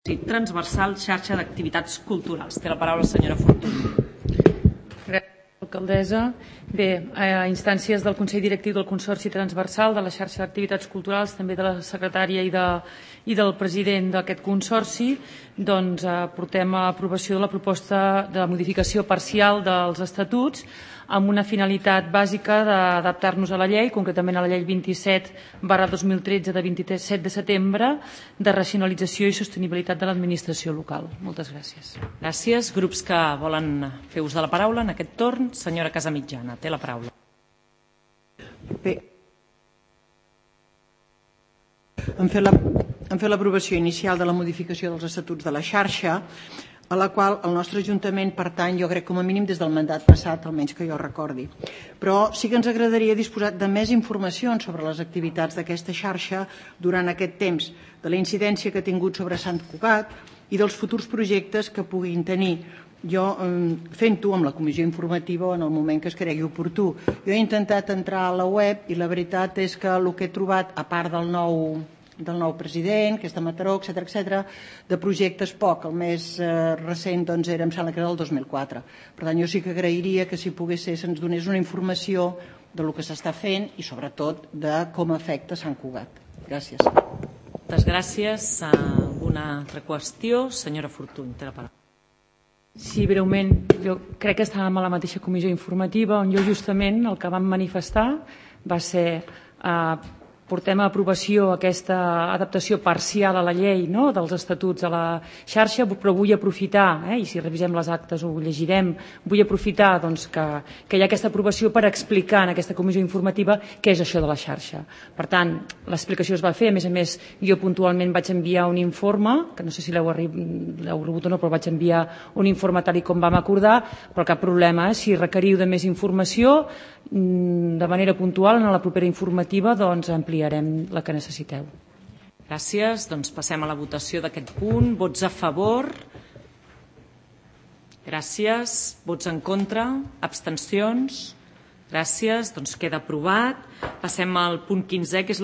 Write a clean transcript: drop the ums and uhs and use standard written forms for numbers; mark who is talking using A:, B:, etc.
A: transversal xarxa d'activitats culturals. Té la paraula la senyora Fortuny.
B: Gràcies, alcaldessa. Bé, a instàncies del Consell Directiu del Consorci Transversal de la xarxa d'activitats culturals, també de la secretària i del president d'aquest consorci, doncs portem a aprovació de la proposta de modificació parcial dels estatuts amb una finalitat bàsica d'adaptar-nos a la llei, concretament a la llei 27/2013 de 27 de setembre de racionalització i sostenibilitat de l'administració local. Moltes gràcies.
A: Gràcies. Grups que volen fer ús de la paraula en aquest torn. Senyora Casamitjana, té la paraula.
C: Bé, hem fet l'aprovació inicial de la modificació dels estatuts de la xarxa, a la qual el nostre Ajuntament pertany, jo crec, com a mínim des del mandat passat, almenys que jo recordi. Però sí que ens agradaria disposar de més informacions sobre les activitats d'aquesta xarxa durant aquest temps, de la incidència que ha tingut sobre Sant Cugat i dels futurs projectes que puguin tenir. Jo, fent-ho amb la comissió informativa o en el moment que es cregui oportú. Jo he intentat entrar a la web i la veritat és que el que he trobat, a part del nou president, que és de Mataró, etc., de projectes poc. El més recent era, em sembla que era del 2004. Per tant, jo sí que agrairia que si pogués ser se'ns donés una informació del que s'està fent i sobretot de com afecta Sant Cugat. Gràcies.
A: Moltes gràcies. Alguna altra qüestió? Senyora Fortuny, té la paraula.
B: Sí, breument. Jo crec que estàvem a la mateixa comissió informativa on jo justament el que vam manifestar va ser portem a aprovació aquesta adaptació parcial a la llei dels estatuts de la xarxa, però vull aprofitar, i si revisem les actes ho llegirem, vull aprofitar que hi ha aquesta aprovació per explicar en aquesta comissió informativa què és això de la xarxa. Per tant, l'explicació es va fer, a més, jo puntualment vaig enviar un informe, que no sé si l'heu rebut o no, però vaig enviar un informe tal com vam acordar, però cap problema, si requeriu de més informació, de manera puntual, en la propera informativa, ampliarem la que necessiteu.
A: Gràcies. Passem a la votació d'aquest punt. Vots a favor? Gràcies. Vots en contra? Abstencions? Gràcies. Queda aprovat. Passem al punt 15, que és